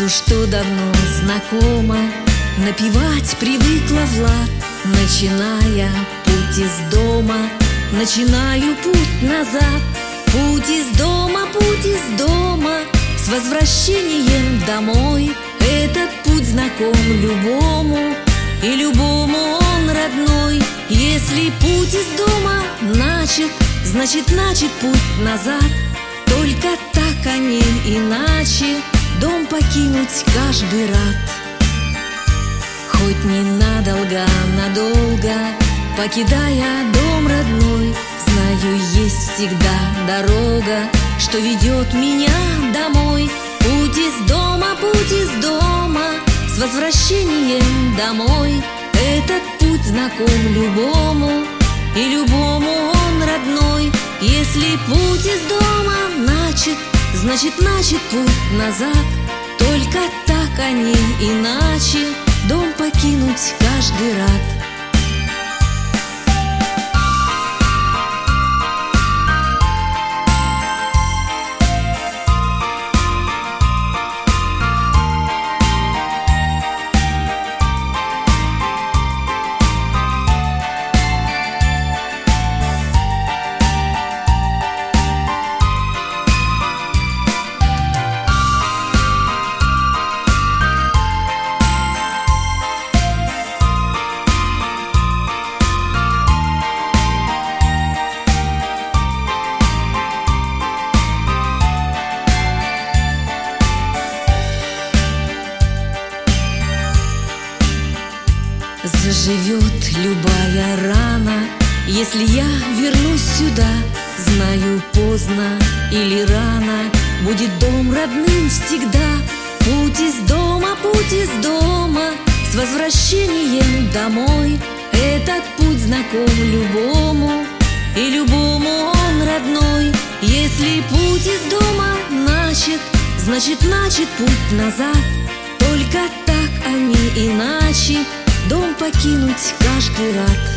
Вижу, что давно знакома, напевать привыкла Влад. Начиная путь из дома, начинаю путь назад. Путь из дома, с возвращением домой. Этот путь знаком любому, и любому он родной. Если путь из дома начат, значит путь назад. Только так, а не иначе, дом покинуть каждый рад. Хоть ненадолго, надолго, покидая дом родной, знаю, есть всегда дорога, что ведет меня домой. Путь из дома, с возвращением домой. Этот путь знаком любому, и любому он родной. Если путь из дома начат, значит путь назад. Только так, а не иначе, дом покинуть каждый рад. Заживет любая рана, если я вернусь сюда. Знаю, поздно или рано, будет дом родным всегда. Путь из дома, с возвращением домой. Этот путь знаком любому, и любому он родной. Если путь из дома начат, значит путь назад. Только так, а не иначе, дом покинуть каждый рад.